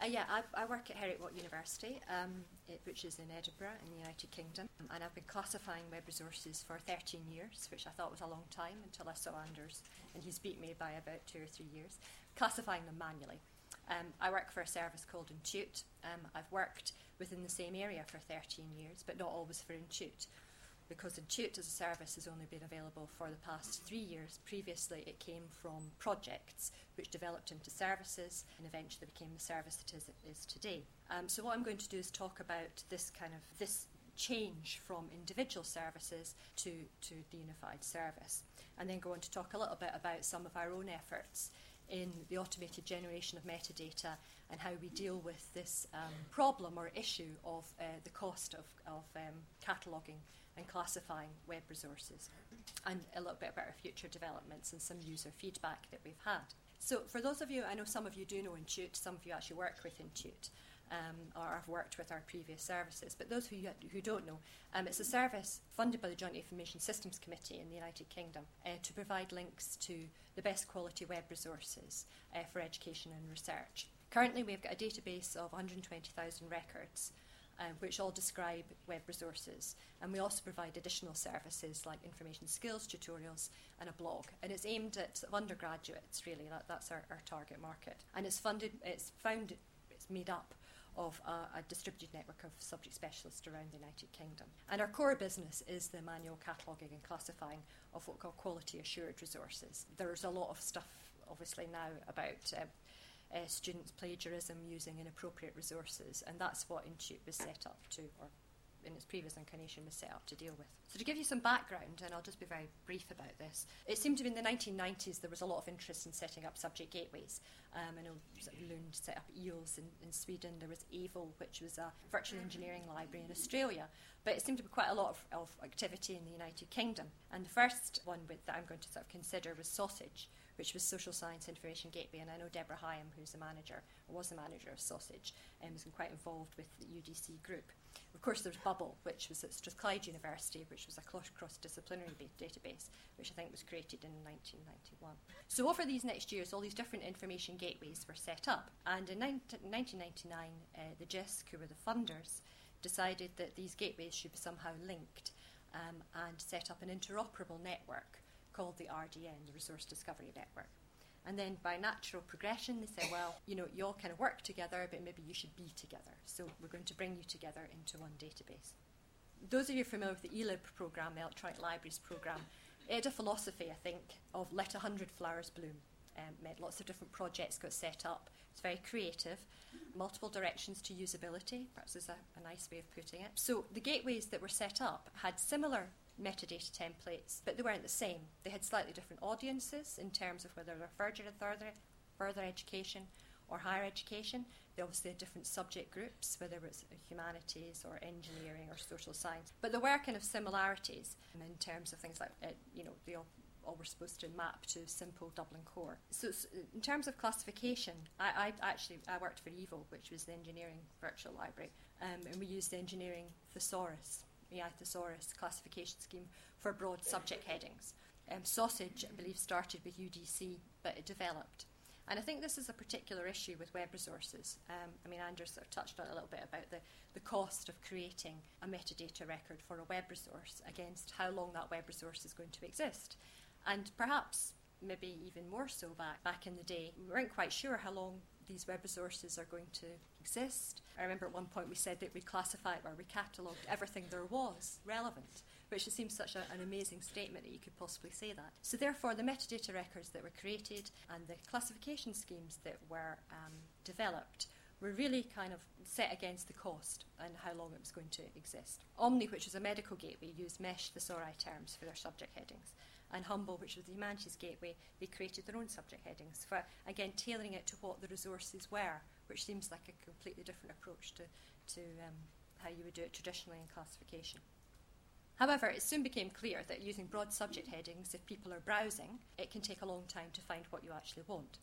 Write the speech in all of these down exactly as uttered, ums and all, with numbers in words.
Uh, yeah, I, I work at Heriot-Watt University, um, it, which is in Edinburgh in the United Kingdom, and I've been classifying web resources for thirteen years, which I thought was a long time until I saw Anders, and he's beat me by about two or three years, classifying them manually. Um, I work for a service called Intuit. Um, I've worked within the same area for thirteen years, but not always for Intuit, because Intuit as a service has only been available for the past three years. Previously, it came from projects, which developed into services and eventually became the service it is, it is today. Um, so what I'm going to do is talk about this kind of this change from individual services to, to the unified service, and then go on to talk a little bit about some of our own efforts in the automated generation of metadata and how we deal with this um, problem or issue of uh, the cost of, of um, cataloguing and classifying web resources, and a little bit about our future developments and some user feedback that we've had. So for those of you, I know some of you do know Intuit, some of you actually work with Intuit, um, or have worked with our previous services, but those who, who don't know, um, it's a service funded by the Joint Information Systems Committee in the United Kingdom uh, to provide links to the best quality web resources uh, for education and research. Currently we've got a database of one hundred twenty thousand records, Uh, which all describe web resources. And we also provide additional services like information skills tutorials and a blog. And it's aimed at sort of undergraduates, really. That, that's our, our target market. And it's funded, it's found, it's made up of a, a distributed network of subject specialists around the United Kingdom. And our core business is the manual cataloguing and classifying of what we call quality assured resources. There's a lot of stuff, obviously, now about uh, Uh, students' plagiarism using inappropriate resources, and that's what Intuit was set up to, or in its previous incarnation was set up to deal with. So to give you some background, and I'll just be very brief about this, it seemed to be in the nineteen nineties there was a lot of interest in setting up subject gateways. Um, I know Lund set up E O L S in, in Sweden, there was AVIL, which was a virtual engineering library in Australia, but it seemed to be quite a lot of, of activity in the United Kingdom. And the first one with, that I'm going to sort of consider was Sausage, which was Social Science Information Gateway, and I know Deborah Hyam, who's the manager, or was the manager of Sausage, and um, was quite involved with the U D C group. Of course, there's Bubble, which was at Strathclyde University, which was a cross-disciplinary database, which I think was created in nineteen ninety-one. So over these next years, all these different information gateways were set up, and in nineteen ninety-nine, uh, the J I S C, who were the funders, decided that these gateways should be somehow linked um, and set up an interoperable network called the R D N, the Resource Discovery Network. And then by natural progression, they said, well, you know, you all kind of work together, but maybe you should be together. So we're going to bring you together into one database. Those of you familiar with the E L I B programme, the Electronic Libraries programme, it had a philosophy, I think, of let a hundred flowers bloom. Um, made lots of different projects got set up. It's very creative, multiple directions to usability, perhaps is a, a nice way of putting it. So the gateways that were set up had similar metadata templates, but they weren't the same. They had slightly different audiences in terms of whether they're further and further, further education or higher education. They obviously had different subject groups, whether it was humanities or engineering or social science. But there were kind of similarities in terms of things like, uh, you know, they all, all were supposed to map to simple Dublin core. So, so in terms of classification, I, I actually I worked for E V O, which was the engineering virtual library, um, and we used the engineering thesaurus. E I Thesaurus classification scheme for broad subject headings. Um, Sausage, I believe, started with U D C, but it developed. And I think this is a particular issue with web resources. Um, I mean, Anders sort of touched on it a little bit about the, the cost of creating a metadata record for a web resource against how long that web resource is going to exist. And perhaps, maybe even more so back, back in the day, we weren't quite sure how long these web resources are going to exist. I remember at one point we said that we classified or we catalogued everything there was relevant, which just seems such a, an amazing statement that you could possibly say that. So therefore, the metadata records that were created and the classification schemes that were um, developed were really kind of set against the cost and how long it was going to exist. Omni, which was a medical gateway, used mesh thesauri terms for their subject headings. And Humble, which was the humanities gateway, they created their own subject headings for, again, tailoring it to what the resources were, which seems like a completely different approach to, to um, how you would do it traditionally in classification. However, it soon became clear that using broad subject headings, if people are browsing, it can take a long time to find what you actually want.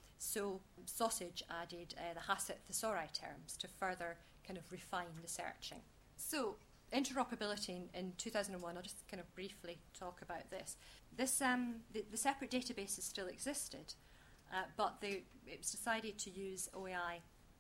So Sausage added uh, the Hassett thesauri terms to further kind of refine the searching. So interoperability in, in two thousand one, I'll just kind of briefly talk about this. This um, the, the separate databases still existed, uh, but they, it was decided to use O A I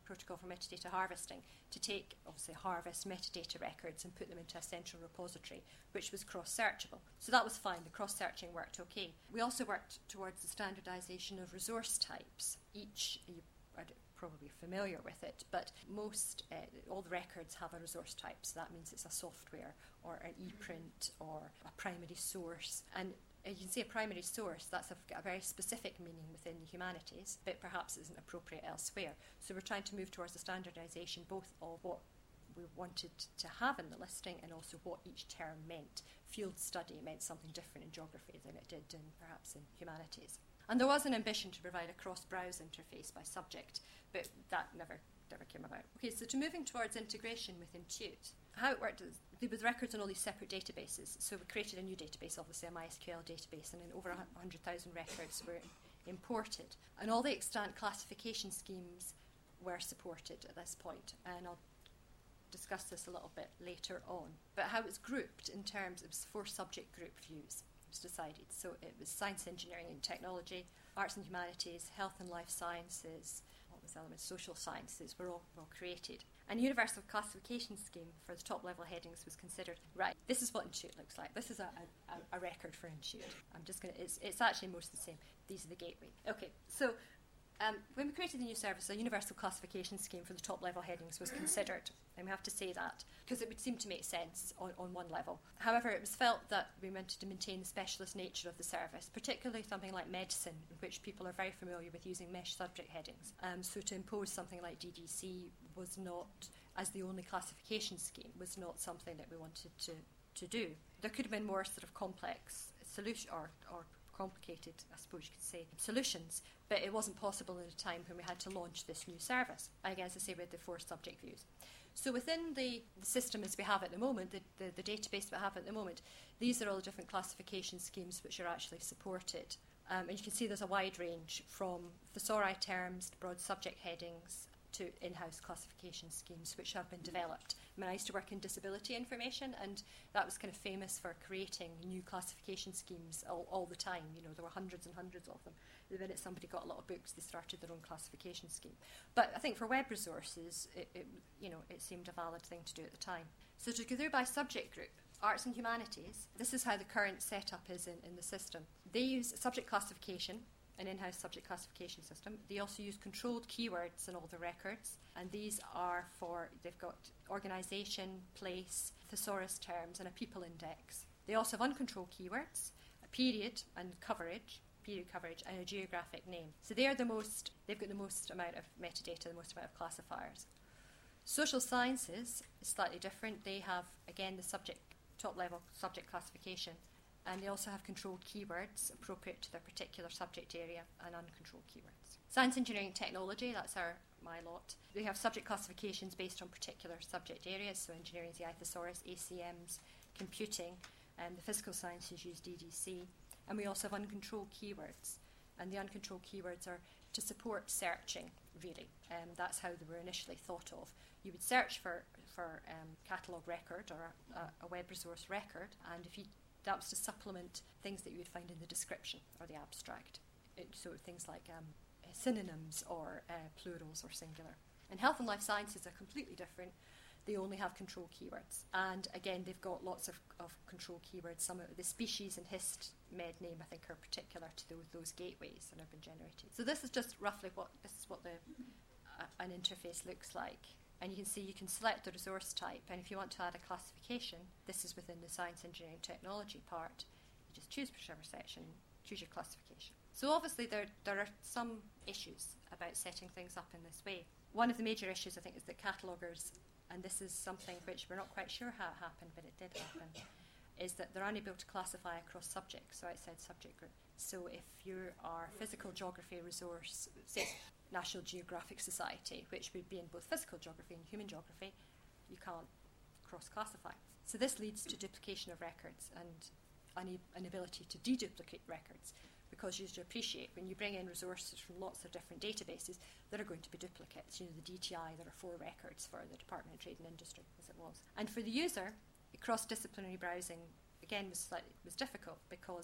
protocol for metadata harvesting to take, obviously, harvest metadata records and put them into a central repository, which was cross-searchable. So that was fine. The cross-searching worked okay. We also worked towards the standardisation of resource types. Each, you are probably familiar with it, but most, uh, all the records have a resource type. So that means it's a software or an ePrint or a primary source. And you can see a primary source, that's a, a very specific meaning within the humanities, but perhaps isn't appropriate elsewhere. So we're trying to move towards the standardisation both of what we wanted to have in the listing and also what each term meant. Field study meant something different in geography than it did in perhaps in humanities. And there was an ambition to provide a cross-browse interface by subject, but that never never came about. Okay, so to moving towards integration with Intuit, how it worked is there was records on all these separate databases. So we created a new database, obviously a MySQL database, and then over one hundred thousand records were imported. And all the extant classification schemes were supported at this point, and I'll discuss this a little bit later on. But how it's grouped in terms of four subject group views was decided. So it was science, engineering and technology, arts and humanities, health and life sciences, what was the element, social sciences were all, were all created. And universal classification scheme for the top level headings was considered. Right, this is what Intuit looks like. This is a, a, a record for Intuit. I'm just going to, it's, it's actually most the same. These are the gateway. Okay, so um, when we created the new service, a universal classification scheme for the top level headings was considered. And we have to say that because it would seem to make sense on, on one level. However, it was felt that we wanted to maintain the specialist nature of the service, particularly something like medicine, in which people are very familiar with using mesh subject headings. Um, so to impose something like D D C was not, as the only classification scheme, was not something that we wanted to, to do. There could have been more sort of complex solution or, or complicated, I suppose you could say, solutions, but it wasn't possible at a time when we had to launch this new service. Again, as I say, with the four subject views. So within the, the system as we have at the moment, the, the, the database that we have at the moment, these are all the different classification schemes which are actually supported. Um, and you can see there's a wide range from thesauri terms to broad subject headings to in-house classification schemes which have been developed. I mean, I used to work in disability information, and that was kind of famous for creating new classification schemes all, all the time. You know, there were hundreds and hundreds of them. The minute somebody got a lot of books, they started their own classification scheme. But I think for web resources, it, it, you know, it seemed a valid thing to do at the time. So to go through by subject group, arts and humanities, this is how the current setup is in, in the system. They use subject classification, an in-house subject classification system. They also use controlled keywords in all the records, and these are for, they've got organisation, place, thesaurus terms, and a people index. They also have uncontrolled keywords, a period and coverage, period coverage, and a geographic name. So they are the most, they've got the most amount of metadata, the most amount of classifiers. Social sciences is slightly different. They have, again, the subject, top level subject classification, and they also have controlled keywords appropriate to their particular subject area and uncontrolled keywords. Science, engineering, and technology, that's our my lot. They have subject classifications based on particular subject areas, so engineering is the I thesaurus, A C Ms, computing, and the physical sciences use D D C. And we also have uncontrolled keywords, and the uncontrolled keywords are to support searching, really. Um, that's how they were initially thought of. You would search for, for um, catalogue record or a, a web resource record, and if you that was to supplement things that you would find in the description or the abstract. It, so things like um, synonyms or uh, plurals or singular. And health and life sciences are completely different. They only have control keywords. And again, they've got lots of, of control keywords. Some of the species and hist med name, I think, are particular to those, those gateways that have been generated. So this is just roughly what this is what the uh, an interface looks like. And you can see you can select the resource type, and if you want to add a classification, this is within the science, engineering, technology part. You just choose whichever section, choose your classification. So obviously there there are some issues about setting things up in this way. One of the major issues, I think, is that cataloguers, and this is something which we're not quite sure how it happened, but it did happen, is that they're unable to classify across subjects, so outside subject group. So if you are a physical geography resource, say National Geographic Society, which would be in both physical geography and human geography, you can't cross-classify. So this leads to duplication of records and an inability to deduplicate records, because you should appreciate when you bring in resources from lots of different databases, there are going to be duplicates. You know, the D T I, there are four records for the Department of Trade and Industry, as it was. And for the user, cross-disciplinary browsing, again, was slightly was difficult, because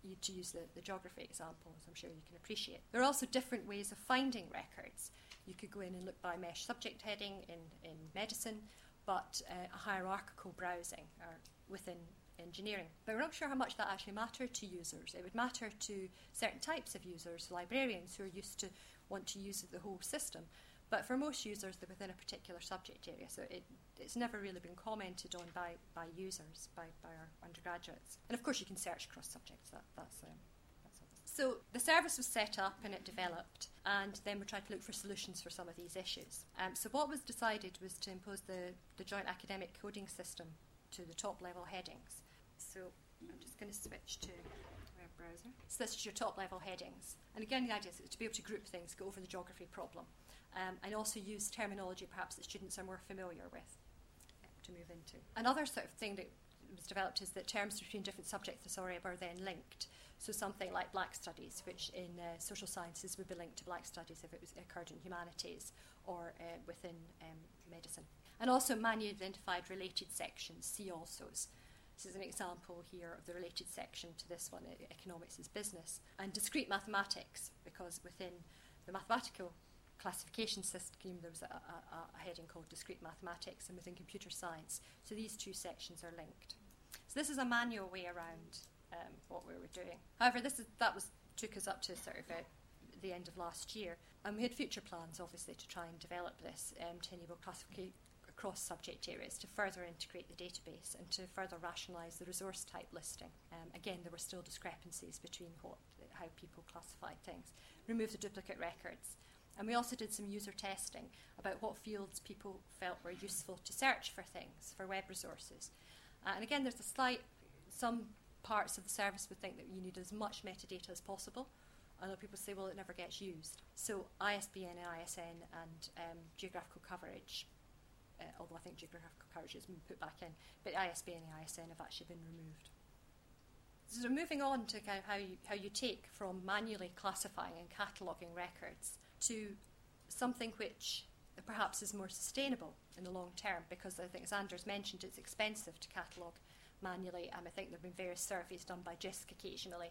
you to use the, the geography example, as I'm sure you can appreciate. There are also different ways of finding records. You could go in and look by mesh subject heading in, in medicine, but uh, a hierarchical browsing or within engineering. But we're not sure how much that actually mattered to users. It would matter to certain types of users, librarians who are used to want to use the whole system. But for most users, they're within a particular subject area, so it, it's never really been commented on by, by users, by, by our undergraduates. And of course, you can search cross subjects. That, that's, um, that's obvious. So the service was set up and it developed, and then we tried to look for solutions for some of these issues. Um, so what was decided was to impose the, the joint academic coding system to the top level headings. So I'm just going to switch to web browser. So this is your top level headings. And again, the idea is to be able to group things, go over the geography problem, um, and also use terminology perhaps that students are more familiar with uh, to move into. Another sort of thing that was developed is that terms between different subject thesauri are then linked. So something like Black Studies, which in uh, social sciences would be linked to Black Studies if it was occurred in humanities or uh, within um, medicine. And also manually identified related sections, see alsos. This is an example here of the related section to this one, economics is business. And discrete mathematics, because within the mathematical classification system there was a, a, a heading called discrete mathematics, and within computer science. So these two sections are linked. So this is a manual way around um, what we were doing. However, this is, that was took us up to sort of uh, the end of last year. And we had future plans, obviously, to try and develop this um, to enable classification across subject areas, to further integrate the database and to further rationalise the resource type listing. Um, again, there were still discrepancies between what, how people classified things. Remove the duplicate records. And we also did some user testing about what fields people felt were useful to search for things, for web resources. Uh, and again, there's a slight, some parts of the service would think that you need as much metadata as possible. Other people say, well, it never gets used. So I S B N and I S N and um, geographical coverage, Uh, although I think geographical coverage has been put back in, but I S B N and I S N have actually been removed. So moving on to kind of how you, how you take from manually classifying and cataloguing records to something which perhaps is more sustainable in the long term, because I think, as Anders mentioned, it's expensive to catalogue manually. Um, I think there have been various surveys done by JISC occasionally,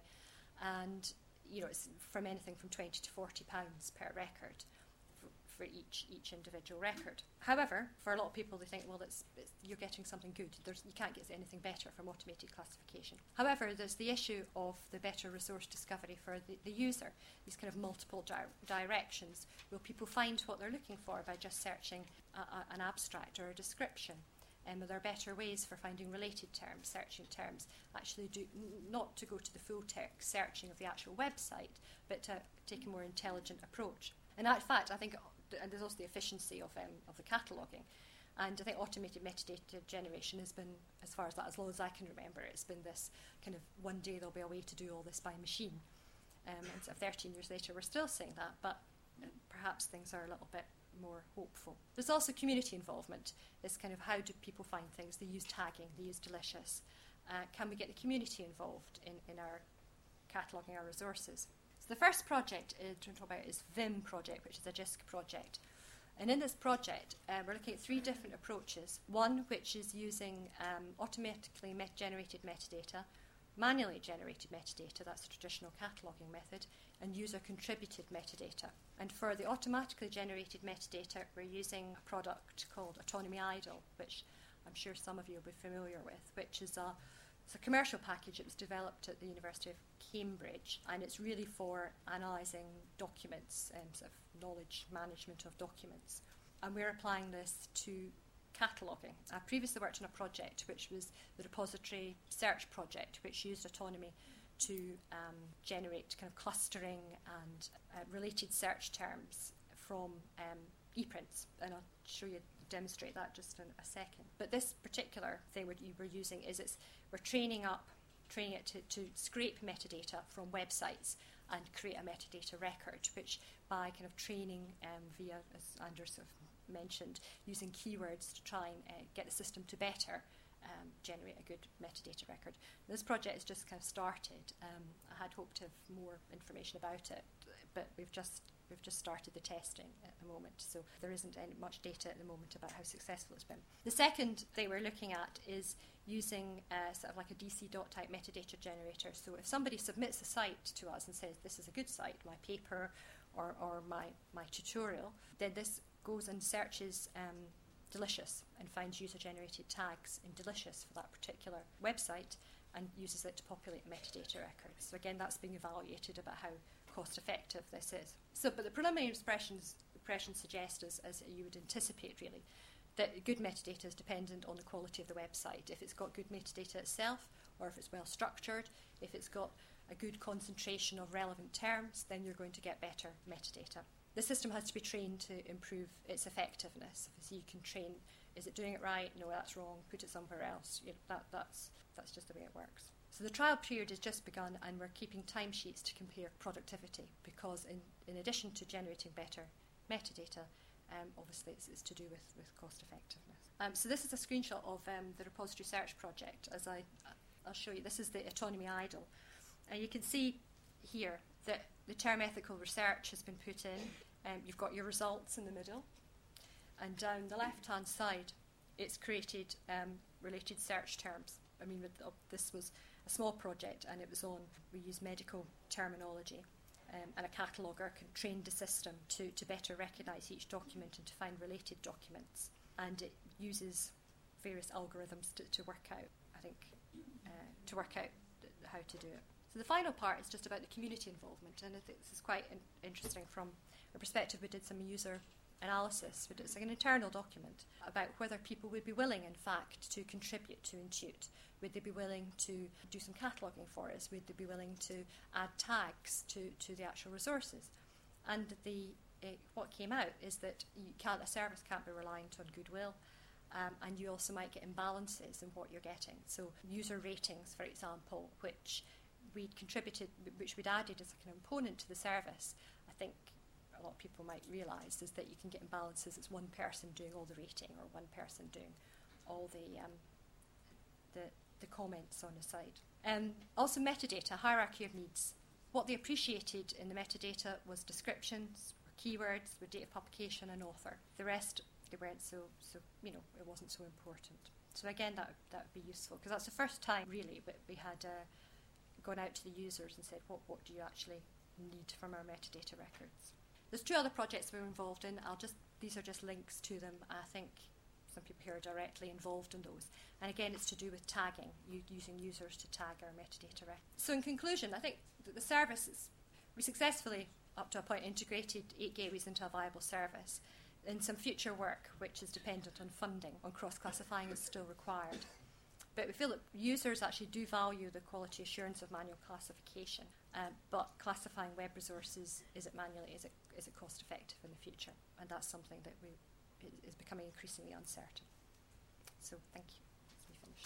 and you know, it's from anything from twenty to forty pounds per record for each each individual record. However, for a lot of people, they think, well, it's, it's, you're getting something good. There's, you can't get anything better from automated classification. However, there's the issue of the better resource discovery for the, the user, these kind of multiple di directions. Will people find what they're looking for by just searching a, a, an abstract or a description? Um, are there better ways for finding related terms, searching terms, actually do, n not to go to the full text searching of the actual website, but to take a more intelligent approach? And in fact, I think, and there's also the efficiency of, um, of the cataloguing. And I think automated metadata generation has been, as far as that, as long as I can remember, it's been this kind of one day there'll be a way to do all this by machine. Um, and so thirteen years later, we're still saying that, but uh, perhaps things are a little bit more hopeful. There's also community involvement. It's kind of how do people find things? They use tagging, they use Delicious. Uh, can we get the community involved in, in our cataloguing our resources? So the first project uh, to talk about is Vim project, which is a JISC project. And in this project, uh, we're looking at three different approaches. One which is using um, automatically met generated metadata, manually generated metadata, that's the traditional cataloguing method, and user-contributed metadata. And for the automatically generated metadata, we're using a product called Autonomy Idle, which I'm sure some of you will be familiar with, which is a, it's a commercial package that was developed at the University of Cambridge, and it's really for analysing documents and sort of knowledge management of documents. And we're applying this to cataloguing. I previously worked on a project which was the repository search project, which used Autonomy to um, generate kind of clustering and uh, related search terms from um, ePrints, and I'll show you, demonstrate that just in a second. But this particular thing we're, we're using is it's we're training up, training it to, to scrape metadata from websites and create a metadata record, which by kind of training um, via, as Anders sort of mentioned, using keywords to try and uh, get the system to better um, generate a good metadata record. This project has just kind of started. Um, I had hoped to have more information about it, but we've just we've just started the testing at the moment, so there isn't any, much data at the moment about how successful it's been. The second thing we're looking at is using uh, sort of like a D C dot type metadata generator. So if somebody submits a site to us and says this is a good site, my paper or, or my, my tutorial, then this goes and searches um, Delicious and finds user-generated tags in Delicious for that particular website and uses it to populate metadata records. So again, that's being evaluated about how cost-effective this is. So, but the preliminary impressions, impressions suggest, as, as you would anticipate really, that good metadata is dependent on the quality of the website. If it's got good metadata itself, or if it's well structured, if it's got a good concentration of relevant terms, then you're going to get better metadata. The system has to be trained to improve its effectiveness. So you can train, is it doing it right? No, that's wrong. Put it somewhere else. You know, that, that's, that's just the way it works. So the trial period has just begun, and we're keeping timesheets to compare productivity, because in, in addition to generating better metadata, um, obviously it's, it's to do with, with cost effectiveness. Um, so this is a screenshot of um, the repository search project. As I, I'll show you, this is the Autonomy Idle. And you can see here that the term ethical research has been put in. Um, you've got your results in the middle. And down the left-hand side, it's created um, related search terms. I mean, with, uh, this was a small project, and it was on, we use medical terminology. Um, and a cataloguer can train the system to, to better recognise each document and to find related documents. And it uses various algorithms to, to work out, I think, uh, to work out th- how to do it. So the final part is just about the community involvement, and I think this is quite in- interesting from a perspective. We did some user analysis, but it's like an internal document about whether people would be willing, in fact, to contribute to Intuit. Would they be willing to do some cataloguing for us? Would they be willing to add tags to, to the actual resources? And the uh, what came out is that you can't, a service can't be reliant on goodwill, um, and you also might get imbalances in what you're getting. So user ratings, for example, which we'd contributed, which we'd added as a component to the service, I think a lot of people might realise, is that you can get imbalances. It's one person doing all the rating or one person doing all the um, the, the comments on the site. Um, also metadata, hierarchy of needs. What they appreciated in the metadata was descriptions, or keywords, with date of publication and author. The rest, they weren't so, so you know, it wasn't so important. So again, that, that would be useful, because that's the first time really that we had uh, gone out to the users and said, what, what do you actually need from our metadata records? There's two other projects we're involved in. I'll just, these are just links to them. I think some people here are directly involved in those. And again, it's to do with tagging, u- using users to tag our metadata records. So in conclusion, I think that the service is, we successfully, up to a point, integrated eight gateways into a viable service. In some future work, which is dependent on funding, on cross-classifying, is still required. But we feel that users actually do value the quality assurance of manual classification, um, but classifying web resources, is it manually, is it, is it cost effective in the future? And that's something that we, is becoming increasingly uncertain. So thank you. That's me finished.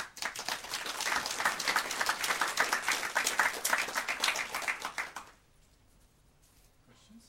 Questions?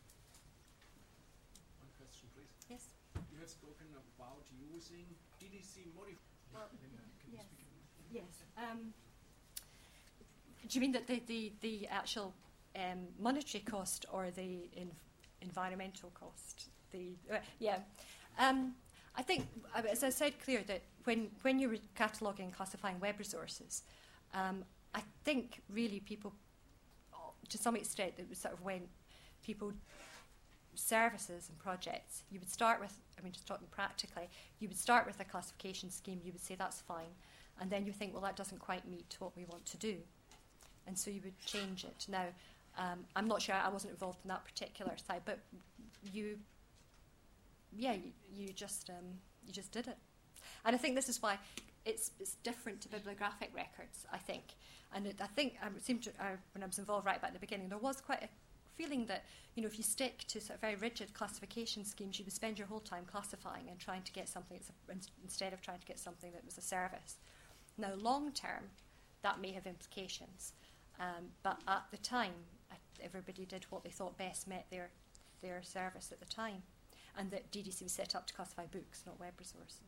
One question, please. Yes. You have spoken about using D D C modifiers. Well, Linda, can yes. you speak? Yes. Um, do you mean that the, the, the actual um, monetary cost or the in, environmental cost? The uh, yeah. Um, I think, as I said clear, that when, when you're cataloguing and classifying web resources, um, I think really people, to some extent, it was sort of when people, services and projects, you would start with, I mean, just talking practically, you would start with a classification scheme, you would say that's fine, and then you think, well, that doesn't quite meet what we want to do. And so you would change it. Now, um, I'm not sure, I wasn't involved in that particular side, but you, yeah, you, you just um, you just did it. And I think this is why it's it's different to bibliographic records, I think. And it, I think, I seemed to, uh, when I was involved right back at the beginning, there was quite a feeling that, you know, if you stick to sort of very rigid classification schemes, you would spend your whole time classifying and trying to get something that's a, instead of trying to get something that was a service. Now, long term, that may have implications, um, but at the time, everybody did what they thought best met their their service at the time, and that D D C was set up to classify books, not web resources.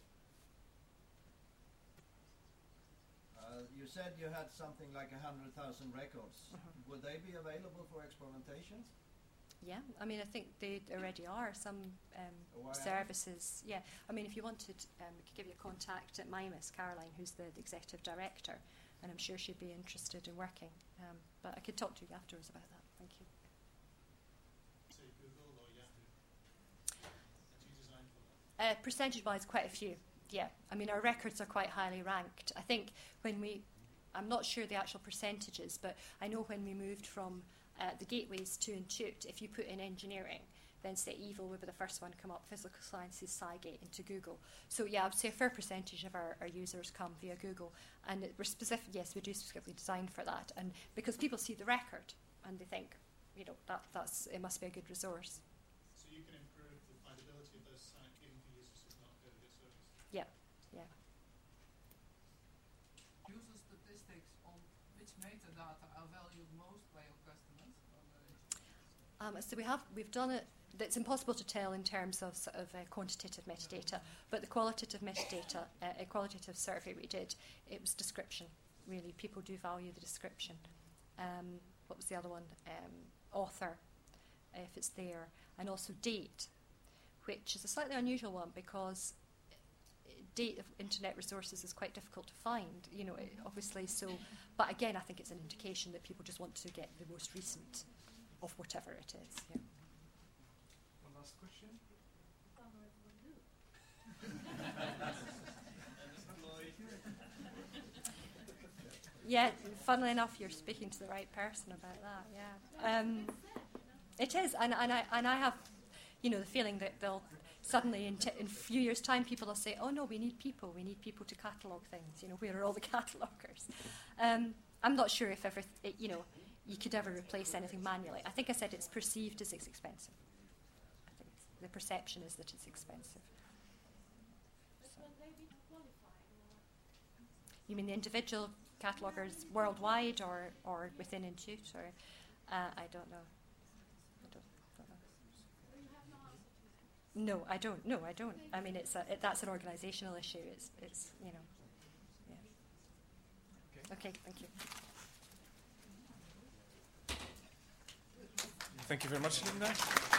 Uh, you said you had something like a hundred thousand records. Mm-hmm. Would they be available for experimentations? Yeah, I mean, I think they already are. Some um, Oh, I am. services, yeah. I mean, if you wanted, um, we could give you a contact at MIMUS, Caroline, who's the, the executive director, and I'm sure she'd be interested in working. Um, but I could talk to you afterwards about that. Thank you. Say Google or Yahoo? Do you design for that? Uh, percentage-wise, quite a few. Yeah, I mean, our records are quite highly ranked. I think when we, I'm not sure the actual percentages, but I know when we moved from uh, the gateways to Intuit, if you put in engineering, then say Evil would be the first one to come up, physical sciences, Cygate into Google. So yeah, I would say a fair percentage of our, our users come via Google, and it, we're specific. Yes, we do specifically design for that, and because people see the record and they think, you know, that that's it must be a good resource. So you can improve the findability of those sites even for users who've not heard of your service? Yeah, yeah. User statistics on which metadata are valued most by your customers? Um, so we have we've done it. It's impossible to tell in terms of sort of uh, quantitative metadata, but the qualitative metadata, uh, a qualitative survey we did, it was description. Really, people do value the description. Um, what was the other one? Um, author, if it's there, and also date, which is a slightly unusual one because date of internet resources is quite difficult to find. You know, it, obviously. So, but again, I think it's an indication that people just want to get the most recent of whatever it is. Yeah. One last question. Yeah, funnily enough, you're speaking to the right person about that. Yeah, um, it is, and, and I and I have, you know, the feeling that they'll suddenly in, t- in a few years' time, people will say, "Oh no, we need people. We need people to catalogue things. You know, where are all the cataloguers?" Um, I'm not sure if ever, th- you know, you could ever replace anything manually. I think I said it's perceived as it's expensive. I think it's, the perception is that it's expensive. So. You mean the individual catalogers worldwide or, or within Intuit? Or uh, I don't know. I don't, don't know. No, I don't. No, I don't. I mean, it's a, it, that's an organisational issue. It's, it's you know. Yeah. Okay. Thank you. Thank you very much, Linda.